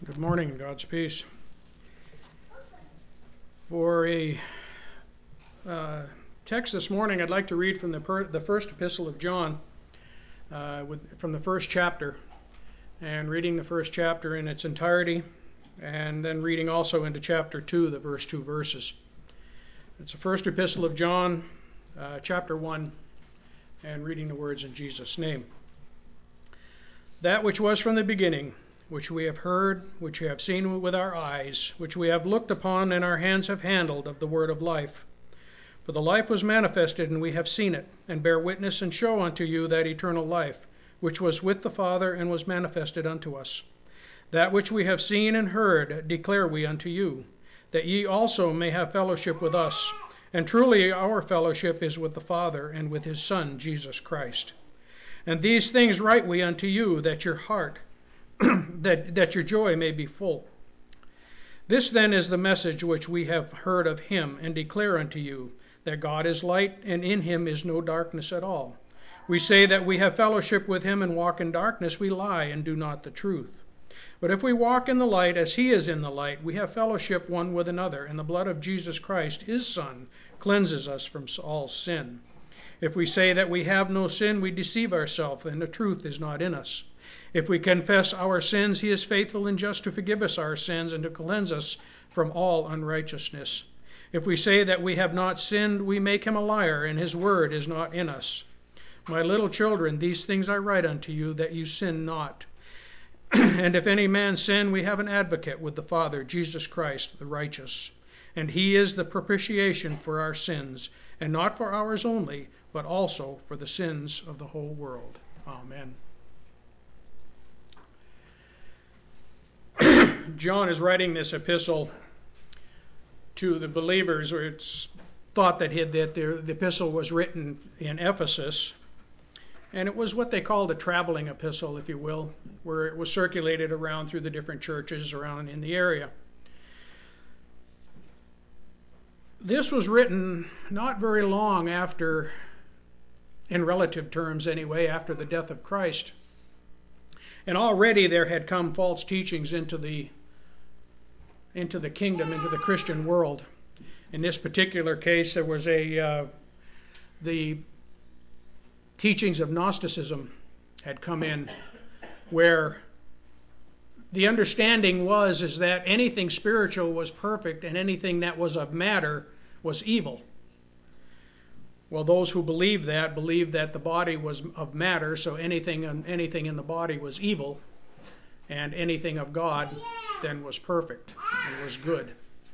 Good morning and God's peace. For a text this morning, I'd like to read from the first epistle of John, from the first chapter, and reading the first chapter in its entirety, and then reading also into chapter 2, the first two verses. It's the first epistle of John, chapter 1, and reading the words in Jesus' name. That which was from the beginning, which we have heard, which we have seen with our eyes, which we have looked upon and our hands have handled of the word of life. For the life was manifested, and we have seen it, and bear witness and show unto you that eternal life, which was with the Father and was manifested unto us. That which we have seen and heard declare we unto you, that ye also may have fellowship with us. And truly our fellowship is with the Father and with his Son, Jesus Christ. And these things write we unto you, that your heart that your joy may be full. This then is the message which we have heard of him, and declare unto you, that God is light, and in him is no darkness at all. We say that we have fellowship with him and walk in darkness, we lie and do not the truth. But if we walk in the light as he is in the light, we have fellowship one with another, and the blood of Jesus Christ, his Son, cleanses us from all sin. If we say that we have no sin, we deceive ourselves, and the truth is not in us. If we confess our sins, he is faithful and just to forgive us our sins and to cleanse us from all unrighteousness. If we say that we have not sinned, we make him a liar, and his word is not in us. My little children, these things I write unto you, that you sin not. And if any man sin, we have an advocate with the Father, Jesus Christ, the righteous. And he is the propitiation for our sins, and not for ours only, but also for the sins of the whole world. Amen. John is writing this epistle to the believers, or it's thought that the epistle was written in Ephesus, and it was what they called a traveling epistle, if you will, where it was circulated around through the different churches around in the area. This was written not very long after, in relative terms anyway, after the death of Christ. And already there had come false teachings into the kingdom, into the Christian world. In this particular case, there was the teachings of Gnosticism had come in, where the understanding is that anything spiritual was perfect and anything that was of matter was evil. Well, those who believed that the body was of matter, so anything in the body was evil, and anything of God then was perfect and was good.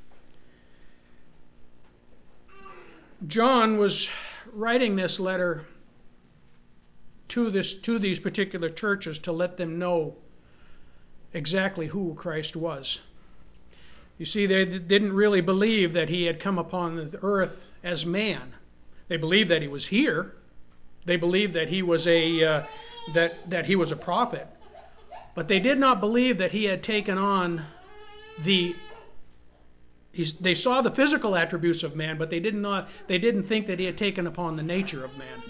John was writing this letter to these particular churches to let them know exactly who Christ was. You see, they didn't really believe that he had come upon the earth as man. They believed that he was here. They believed that he was that he was a prophet, but they did not believe that he had taken on they saw the physical attributes of man, but they didn't think that he had taken upon the nature of man.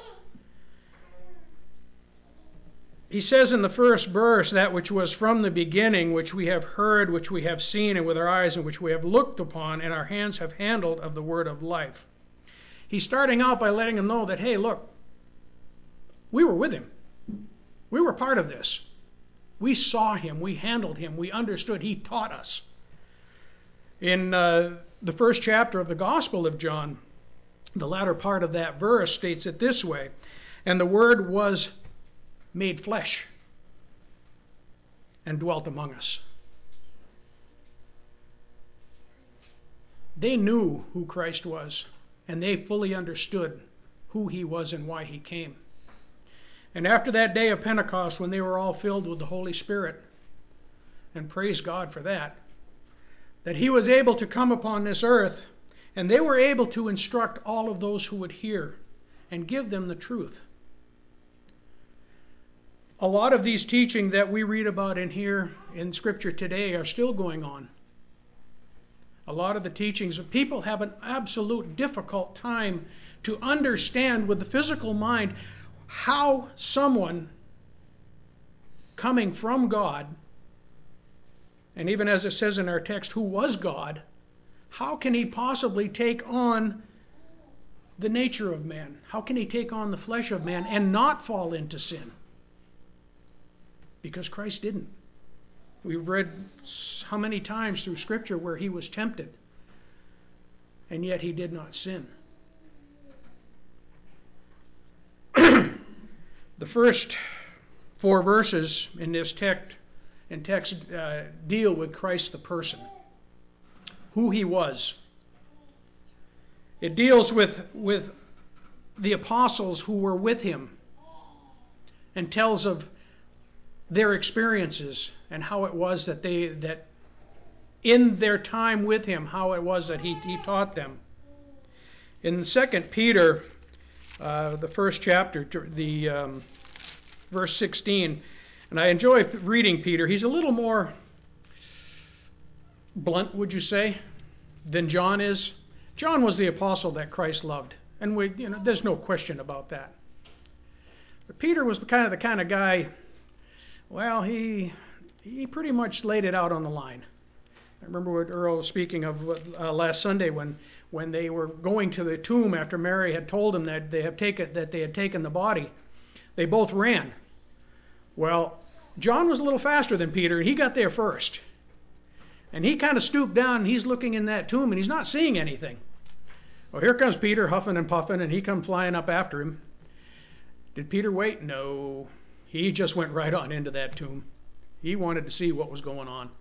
He says in the first verse, that which was from the beginning, which we have heard, which we have seen, and with our eyes, and which we have looked upon, and our hands have handled of the word of life. He's starting out by letting them know that, hey, look, we were with him. We were part of this. We saw him. We handled him. We understood. He taught us. In the first chapter of the Gospel of John, the latter part of that verse states it this way, and the Word was made flesh and dwelt among us. They knew who Christ was, and they fully understood who he was and why he came. And after that day of Pentecost, when they were all filled with the Holy Spirit, and praise God for that he was able to come upon this earth, and they were able to instruct all of those who would hear and give them the truth. A lot of these teaching that we read about in here in Scripture today are still going on. A lot of the teachings of people have an absolute difficult time to understand with the physical mind how someone coming from God and even as it says in our text, who was God, how can he possibly take on the nature of man? How can he take on the flesh of man and not fall into sin? Because Christ didn't. We've read how many times through Scripture where he was tempted, and yet he did not sin. The first 4 verses in this text deal with Christ the person, who he was. It deals with the apostles who were with him and tells of their experiences and how it was that in their time with him, how it was that he taught them. In 2 Peter, the first chapter, verse 16, and I enjoy reading Peter. He's a little more blunt, would you say, than John is. John was the apostle that Christ loved, and there's no question about that. But Peter was the kind of guy. Well, he pretty much laid it out on the line. I remember what Earl was speaking of last Sunday when they were going to the tomb after Mary had told them that they had taken the body. They both ran. Well, John was a little faster than Peter, and he got there first. And he kind of stooped down, and he's looking in that tomb, and he's not seeing anything. Well, here comes Peter, huffing and puffing, and he comes flying up after him. Did Peter wait? No. He just went right on into that tomb. He wanted to see what was going on.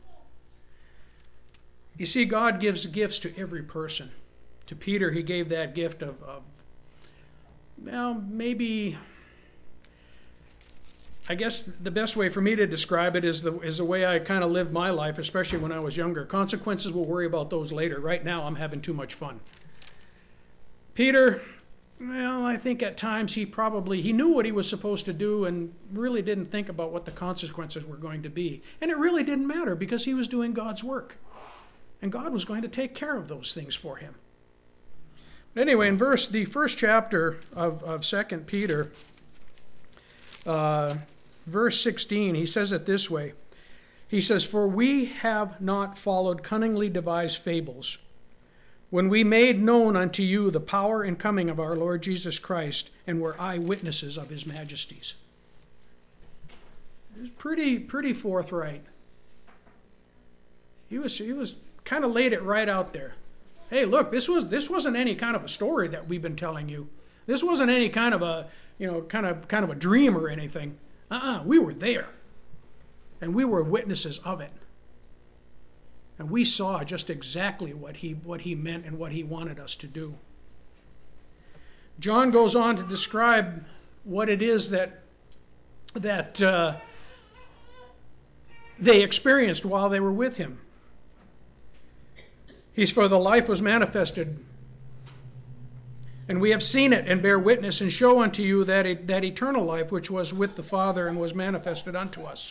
You see, God gives gifts to every person. To Peter, he gave that gift of maybe, I guess the best way for me to describe it is the way I kind of lived my life, especially when I was younger. Consequences, we'll worry about those later. Right now, I'm having too much fun. Peter, well, I think at times he knew what he was supposed to do and really didn't think about what the consequences were going to be. And it really didn't matter because he was doing God's work. And God was going to take care of those things for him. But anyway, in the first chapter of 2 Peter, verse 16, he says it this way. He says, "For we have not followed cunningly devised fables, when we made known unto you the power and coming of our Lord Jesus Christ, and were eyewitnesses of his majesties." It was pretty forthright. He was kind of laid it right out there. Hey, look, this wasn't any kind of a story that we've been telling you. This wasn't any kind of a kind of a dream or anything. We were there, and we were witnesses of it. And we saw just exactly what he meant and what he wanted us to do. John goes on to describe what it is that they experienced while they were with him. He's, "For the life was manifested, and we have seen it, and bear witness, and show unto you that eternal life which was with the Father and was manifested unto us.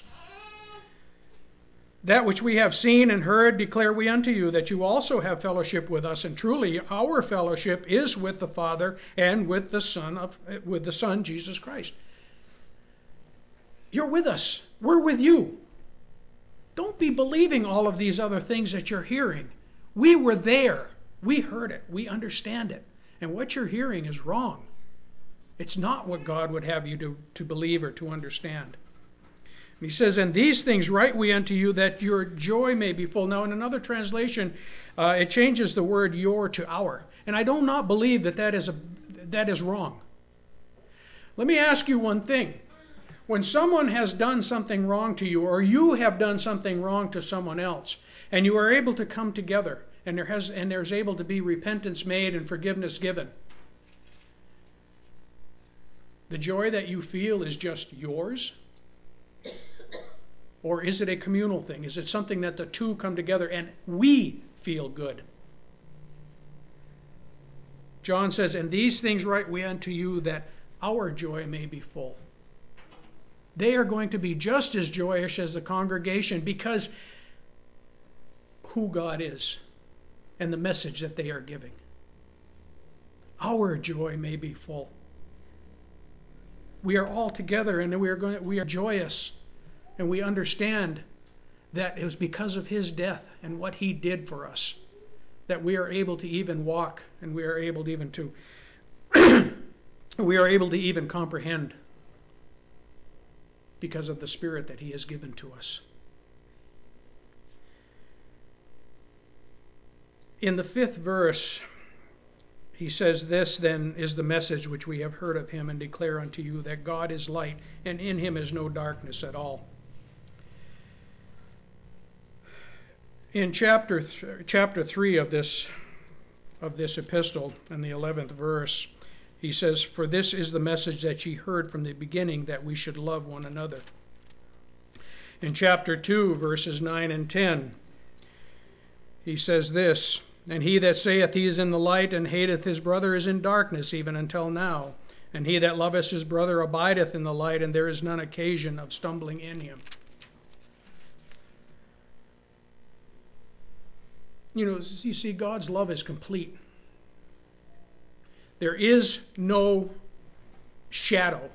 That which we have seen and heard declare we unto you, that you also have fellowship with us. And truly our fellowship is with the Father and with the Son, Jesus Christ." You're with us. We're with you. Don't be believing all of these other things that you're hearing. We were there. We heard it. We understand it. And what you're hearing is wrong. It's not what God would have you to believe or to understand. And he says, "And these things write we unto you, that your joy may be full." Now, in another translation, it changes the word "your" to "our." And I do not believe that is wrong. Let me ask you one thing. When someone has done something wrong to you, or you have done something wrong to someone else, and you are able to come together, and there's able to be repentance made and forgiveness given, the joy that you feel is just yours? Or is it a communal thing? Is it something that the two come together and we feel good? John says, "And these things write we unto you, that our joy may be full." They are going to be just as joyous as the congregation because who God is and the message that they are giving. Our joy may be full. We are all together, and we are joyous, and we understand that it was because of his death and what he did for us that we are able to even walk, and we are able to even to we are able to even comprehend because of the Spirit that he has given to us. In the 5th verse, he says, "This then is the message which we have heard of him and declare unto you, that God is light, and in him is no darkness at all." In chapter 3 of this epistle, in the 11th verse, he says, "For this is the message that ye heard from the beginning, that we should love one another." In chapter 2, verses 9 and 10, he says this, "And he that saith he is in the light, and hateth his brother, is in darkness even until now. And he that loveth his brother abideth in the light, and there is none occasion of stumbling in him." You see, God's love is complete. There is no shadow.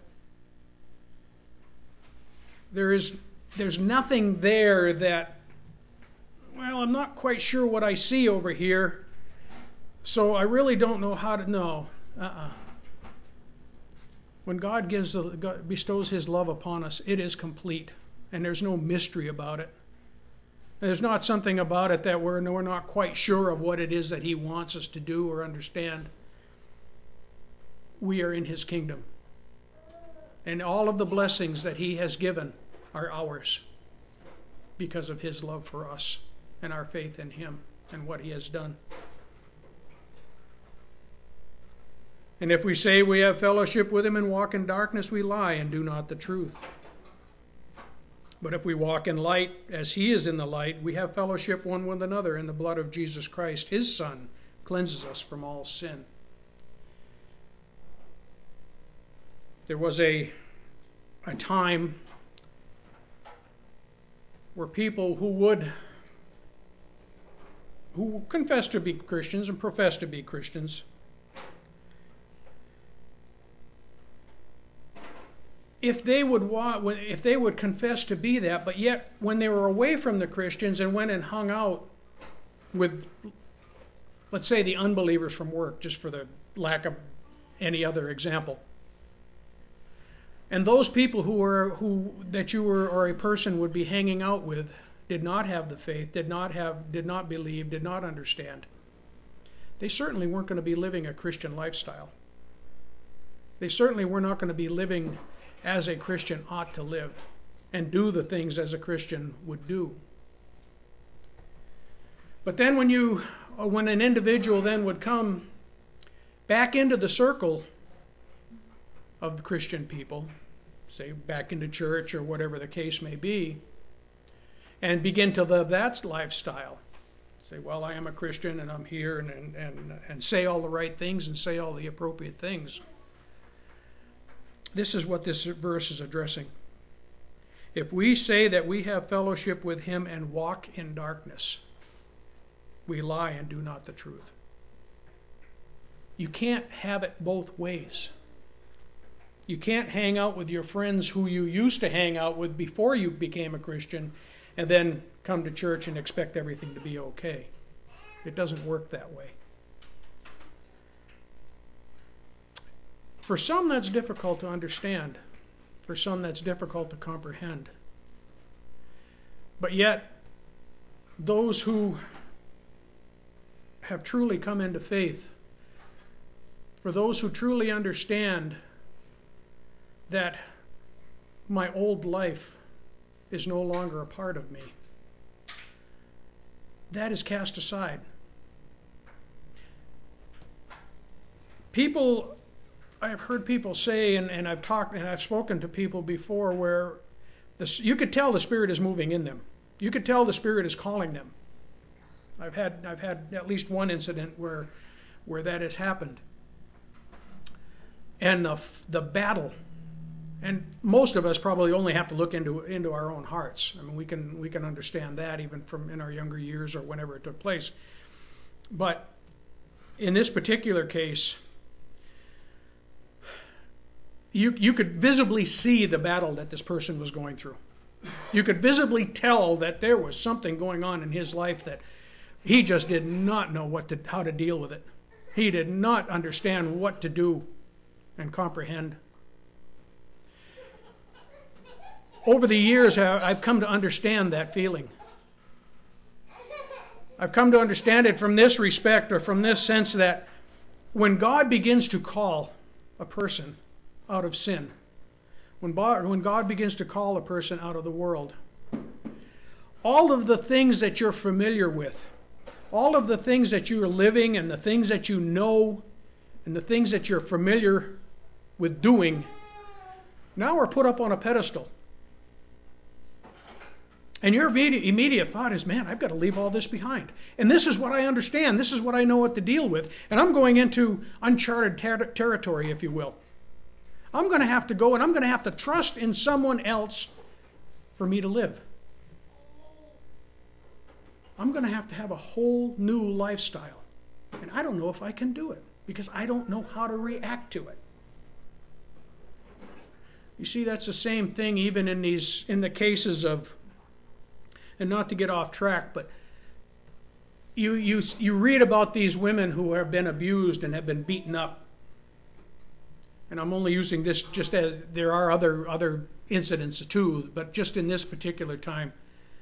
There's nothing there that, well, I'm not quite sure what I see over here, so I really don't know how to know. When God bestows his love upon us, it is complete, and there's no mystery about it. There's not something about it that we're not quite sure of what it is that he wants us to do or understand. We are in his kingdom. And all of the blessings that he has given are ours because of his love for us and our faith in him and what he has done. And if we say we have fellowship with him and walk in darkness, we lie and do not the truth. But if we walk in light, as he is in the light, we have fellowship one with another, and the blood of Jesus Christ, his Son, cleanses us from all sin. There was a time where people who confess to be Christians and profess to be Christians, if they would confess to be that, but yet when they were away from the Christians and went and hung out with, let's say, the unbelievers from work, just for the lack of any other example, and those people or a person would be hanging out with did not have the faith, did not believe, did not understand, they certainly weren't going to be living a Christian lifestyle. They certainly were not going to be living as a Christian ought to live and do the things as a Christian would do. But then when an individual then would come back into the circle of the Christian people, say back into church or whatever the case may be, and begin to live that lifestyle, say, well, I am a Christian and I'm here, and say all the right things and say all the appropriate things. This is what this verse is addressing. If we say that we have fellowship with him and walk in darkness, we lie and do not the truth. You can't have it both ways. You can't hang out with your friends who you used to hang out with before you became a Christian and then come to church and expect everything to be okay. It doesn't work that way. For some, that's difficult to understand. For some, that's difficult to comprehend. But yet, those who have truly come into faith, for those who truly understand that my old life is no longer a part of me, that is cast aside. I've heard people say, and I've spoken to people before where you could tell the Spirit is moving in them. You could tell the Spirit is calling them. I've had at least one incident where that has happened. And the battle, and most of us probably only have to look into our own hearts. I mean, we can understand that even from in our younger years or whenever it took place. But in this particular case, you could visibly see the battle that this person was going through. You could visibly tell that there was something going on in his life that he just did not know how to deal with it. He did not understand what to do and comprehend. Over the years, I've come to understand that feeling. I've come to understand it from this respect, or from this sense, that when God begins to call a person out of sin, when God begins to call a person out of the world, all of the things that you're familiar with, all of the things that you are living and the things that you know and the things that you're familiar with doing, now are put up on a pedestal. And your immediate thought is, man, I've got to leave all this behind. And this is what I understand. This is what I know what to deal with. And I'm going into uncharted territory, if you will. I'm going to have to go and I'm going to have to trust in someone else for me to live. I'm going to have a whole new lifestyle. And I don't know if I can do it because I don't know how to react to it. You see, that's the same thing even in the cases of, and not to get off track, but you read about these women who have been abused and have been beaten up. And I'm only using this just as there are other incidents too, but just in this particular time.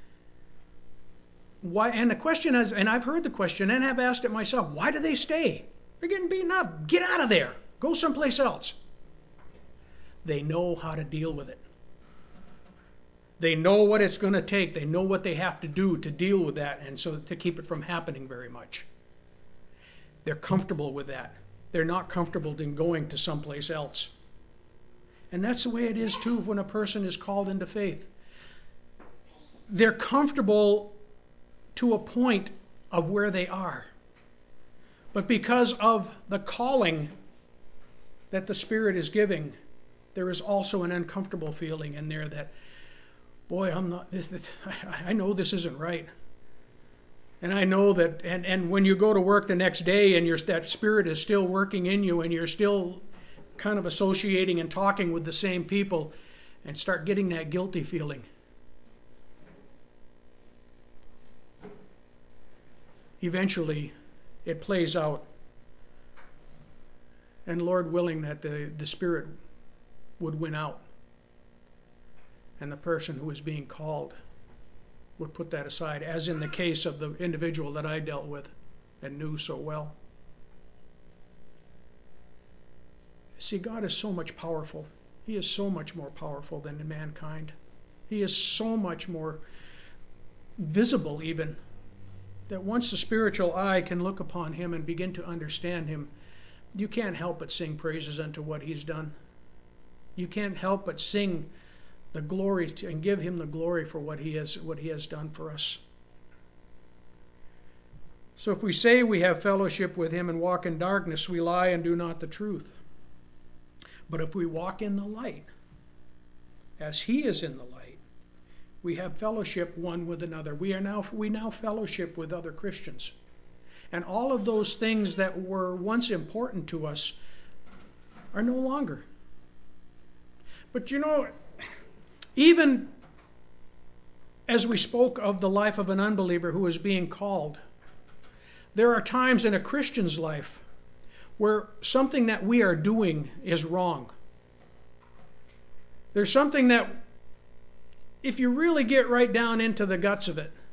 Why? And the question is, and I've heard the question and have asked it myself, why do they stay? They're getting beaten up. Get out of there. Go someplace else. They know how to deal with it. They know what it's going to take. They know what they have to do to deal with that, and so to keep it from happening very much. They're comfortable with that. They're not comfortable in going to someplace else. And that's the way it is too when a person is called into faith. They're comfortable to a point of where they are. But because of the calling that the Spirit is giving, there is also an uncomfortable feeling in there that, boy, I know this isn't right. And I know that, and when you go to work the next day and that Spirit is still working in you and you're still kind of associating and talking with the same people, and start getting that guilty feeling. Eventually, it plays out. And Lord willing that the Spirit would win out. And the person who is being called would put that aside, as in the case of the individual that I dealt with and knew so well. See, God is so much powerful. He is so much more powerful than mankind. He is so much more visible even, that once the spiritual eye can look upon Him and begin to understand Him, you can't help but sing praises unto what He's done. You can't help but sing the glory and give Him the glory for what He has done for us. So if we say we have fellowship with Him and walk in darkness, we lie and do not the truth. But if we walk in the light, as He is in the light, we have fellowship one with another. We now fellowship with other Christians. And all of those things that were once important to us are no longer. But you know, even as we spoke of the life of an unbeliever who is being called, there are times in a Christian's life where something that we are doing is wrong. There's something that, if you really get right down into the guts of it,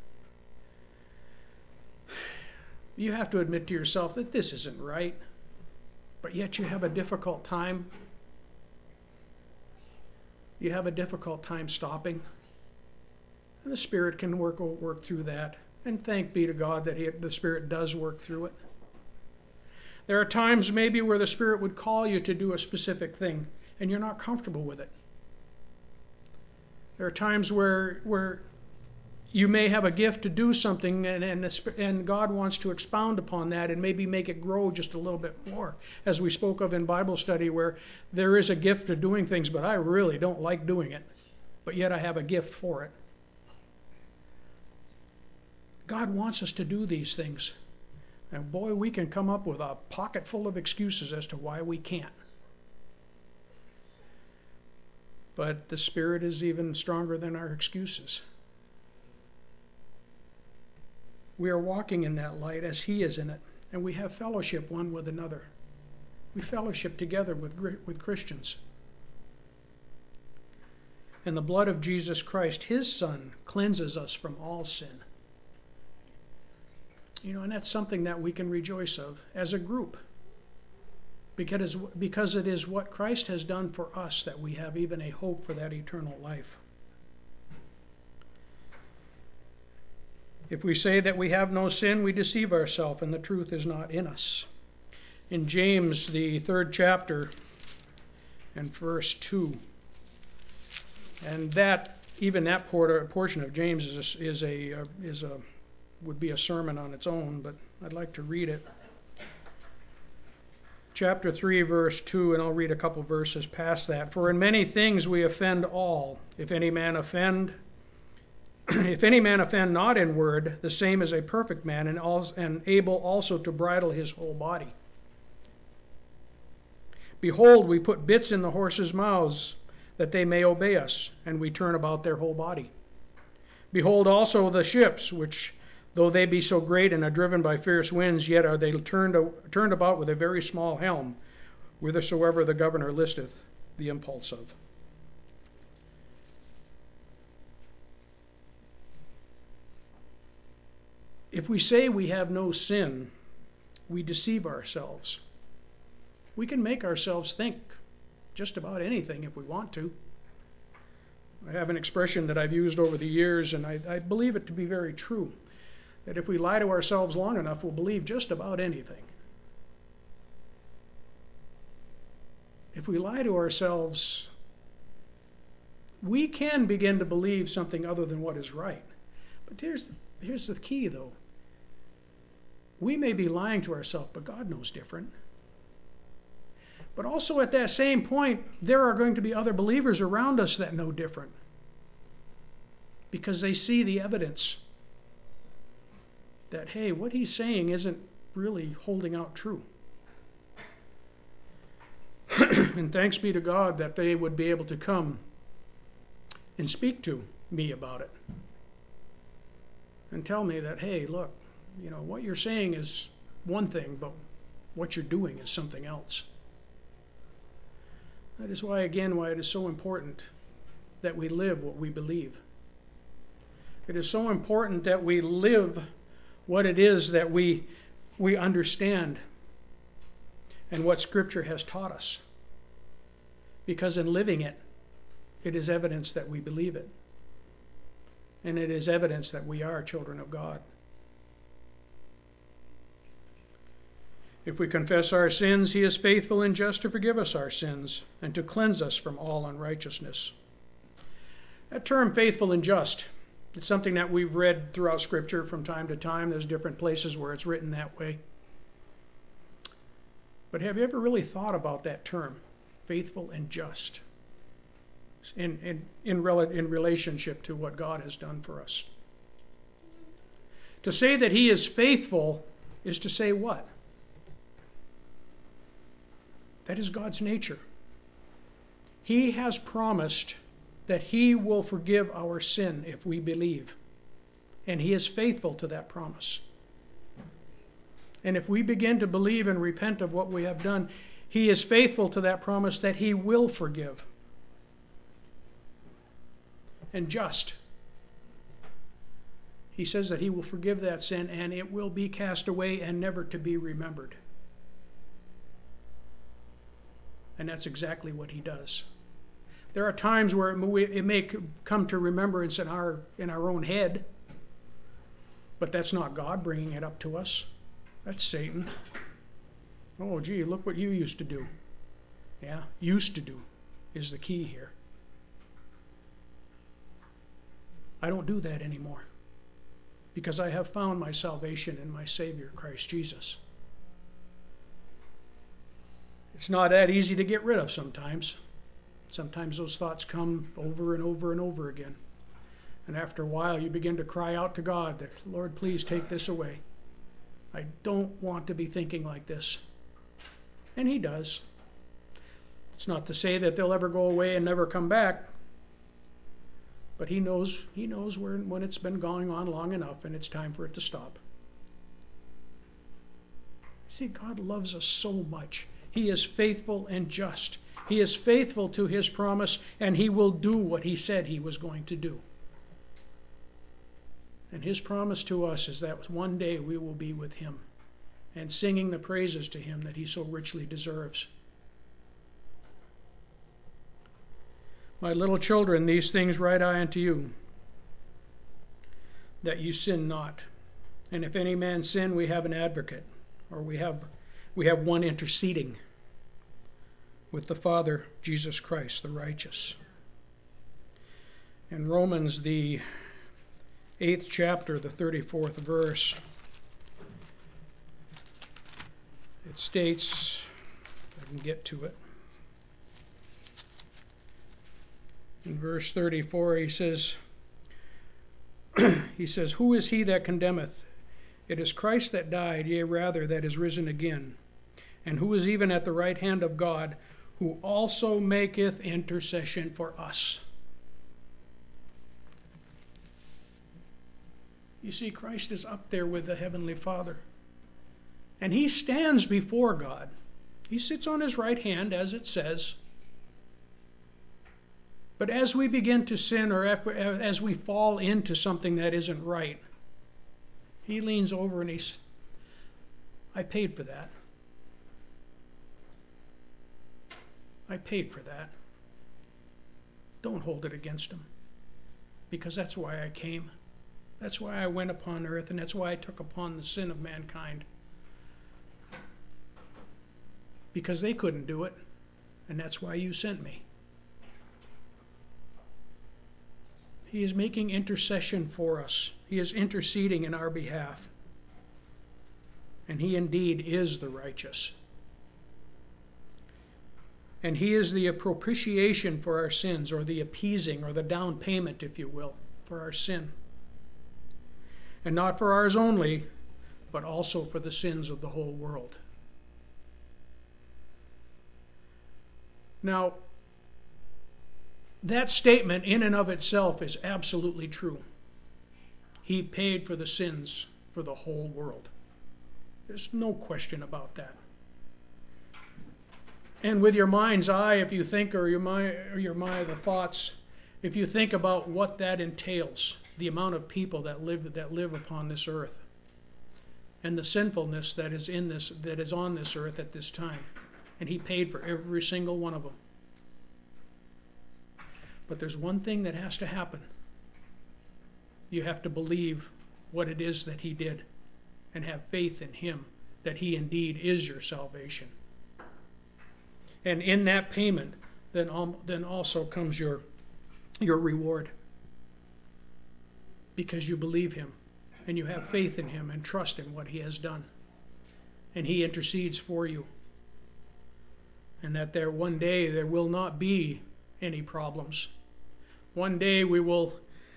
you have to admit to yourself that this isn't right, but yet you have a difficult time. You have a difficult time stopping. And the Spirit can work through that. And thank be to God that the Spirit does work through it. There are times maybe where the Spirit would call you to do a specific thing, and you're not comfortable with it. There are times where you may have a gift to do something, and God wants to expound upon that and maybe make it grow just a little bit more, as we spoke of in Bible study, where there is a gift of doing things, but I really don't like doing it, but yet I have a gift for it. God wants us to do these things. And boy, we can come up with a pocket full of excuses as to why we can't. But the Spirit is even stronger than our excuses. We are walking in that light as He is in it, and we have fellowship one with another. We fellowship together with Christians. And the blood of Jesus Christ, His Son, cleanses us from all sin. And that's something that we can rejoice of as a group. Because it is what Christ has done for us that we have even a hope for that eternal life. If we say that we have no sin, we deceive ourselves, and the truth is not in us. In James, the 3rd chapter, and verse 2, and that portion of James would be a sermon on its own, but I'd like to read it. Chapter 3, verse 2, and I'll read a couple verses past that. For in many things we offend all. If any man offend not in word, the same is a perfect man, and able also to bridle his whole body. Behold, we put bits in the horses' mouths, that they may obey us, and we turn about their whole body. Behold also the ships, which, though they be so great and are driven by fierce winds, yet are they turned about with a very small helm, whithersoever the governor listeth the impulse of. If we say we have no sin, we deceive ourselves. We can make ourselves think just about anything if we want to. I have an expression that I've used over the years, and I believe it to be very true, that if we lie to ourselves long enough, we'll believe just about anything. If we lie to ourselves, we can begin to believe something other than what is right. But here's the key, though. We may be lying to ourselves, but God knows different. But also at that same point, there are going to be other believers around us that know different, because they see the evidence that, hey, what he's saying isn't really holding out true. And thanks be to God that they would be able to come and speak to me about it and tell me that, hey, look, what you're saying is one thing, but what you're doing is something else. That is why it is so important that we live what we believe. It is so important that we live what it is that we understand and what Scripture has taught us. Because in living it, it is evidence that we believe it. And it is evidence that we are children of God. If we confess our sins, He is faithful and just to forgive us our sins and to cleanse us from all unrighteousness. That term, faithful and just, it's something that we've read throughout Scripture from time to time. There's different places where it's written that way. But have you ever really thought about that term, faithful and just, in relationship to what God has done for us? To say that He is faithful is to say what? That is God's nature. He has promised that He will forgive our sin if we believe. And He is faithful to that promise. And if we begin to believe and repent of what we have done, He is faithful to that promise that He will forgive. And just. He says that He will forgive that sin and it will be cast away and never to be remembered. And that's exactly what He does. There are times where it may come to remembrance in our own head, but that's not God bringing it up to us. That's Satan. Oh, gee, look what you used to do. Yeah, used to do is the key here. I don't do that anymore because I have found my salvation in my Savior, Christ Jesus. It's not that easy to get rid of sometimes. Sometimes those thoughts come over and over and over again. And after a while, you begin to cry out to God that, Lord, please take this away. I don't want to be thinking like this. And He does. It's not to say that they'll ever go away and never come back, but He knows when it's been going on long enough and it's time for it to stop. See, God loves us so much. He is faithful and just. He is faithful to His promise, and He will do what He said He was going to do. And His promise to us is that one day we will be with Him and singing the praises to Him that He so richly deserves. My little children, these things write I unto you, that you sin not. And if any man sin, we have an advocate, or we have one interceding with the Father, Jesus Christ, the righteous. In Romans, the 8th chapter, the 34th verse, it states, if I can get to it, in verse 34, he says, Who is he that condemneth? It is Christ that died, yea, rather, that is risen again. And who is even at the right hand of God, who also maketh intercession for us. You see, Christ is up there with the Heavenly Father. And He stands before God. He sits on His right hand, as it says. But as we begin to sin, or as we fall into something that isn't right, He leans over and He says, I paid for that. I paid for that. Don't hold it against Him. Because that's why I came. That's why I went upon earth, and that's why I took upon the sin of mankind. Because they couldn't do it, and that's why you sent me. He is making intercession for us. He is interceding in our behalf. And He indeed is the righteous. And He is the propitiation for our sins, or the appeasing, or the down payment, if you will, for our sin. And not for ours only, but also for the sins of the whole world. Now, that statement in and of itself is absolutely true. He paid for the sins for the whole world. There's no question about that. And with your mind's eye, if you think, or your mind, the thoughts, if you think about what that entails, the amount of people that live upon this earth, and the sinfulness that is on this earth at this time, and He paid for every single one of them. But there's one thing that has to happen. You have to believe what it is that He did, and have faith in Him, that He indeed is your salvation. And in that payment, then also comes your reward. Because you believe Him, and you have faith in Him, and trust in what He has done. And He intercedes for you. And that one day there will not be any problems. One day we will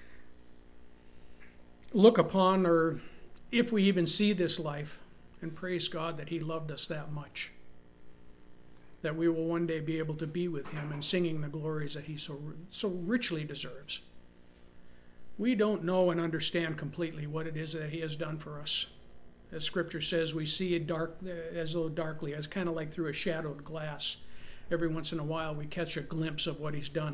look upon, or if we even see this life, and praise God that He loved us that much. That we will one day be able to be with Him and singing the glories that He so richly deserves. We don't know and understand completely what it is that He has done for us. As Scripture says, we see it as though darkly, as kind of like through a shadowed glass. Every once in a while we catch a glimpse of what He's done.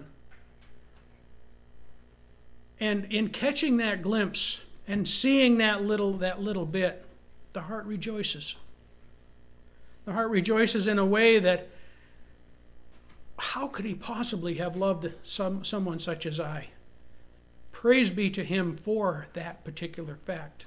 And in catching that glimpse and seeing that little bit, the heart rejoices. The heart rejoices in a way that, how could He possibly have loved someone such as I? Praise be to Him for that particular fact.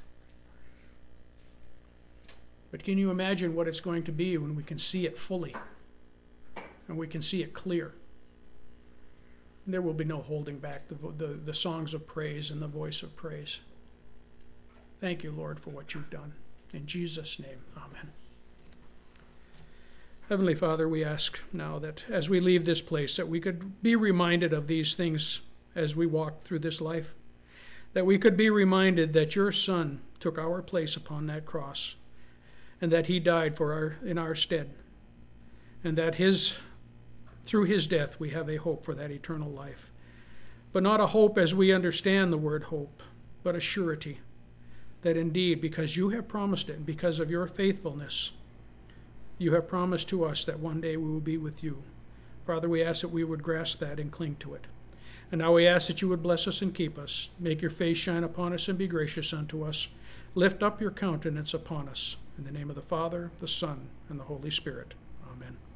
But can you imagine what it's going to be when we can see it fully, and we can see it clear? There will be no holding back the songs of praise and the voice of praise. Thank you, Lord, for what You've done. In Jesus' name, amen. Heavenly Father, we ask now that as we leave this place, that we could be reminded of these things as we walk through this life. That we could be reminded that Your Son took our place upon that cross, and that He died in our stead, and that His Through his death, we have a hope for that eternal life. But not a hope as we understand the word hope, but a surety that indeed, because you have promised it, and because of your faithfulness, you have promised to us that one day we will be with you. Father, we ask that we would grasp that and cling to it. And now we ask that you would bless us and keep us. Make your face shine upon us and be gracious unto us. Lift up your countenance upon us. In the name of the Father, the Son, and the Holy Spirit. Amen.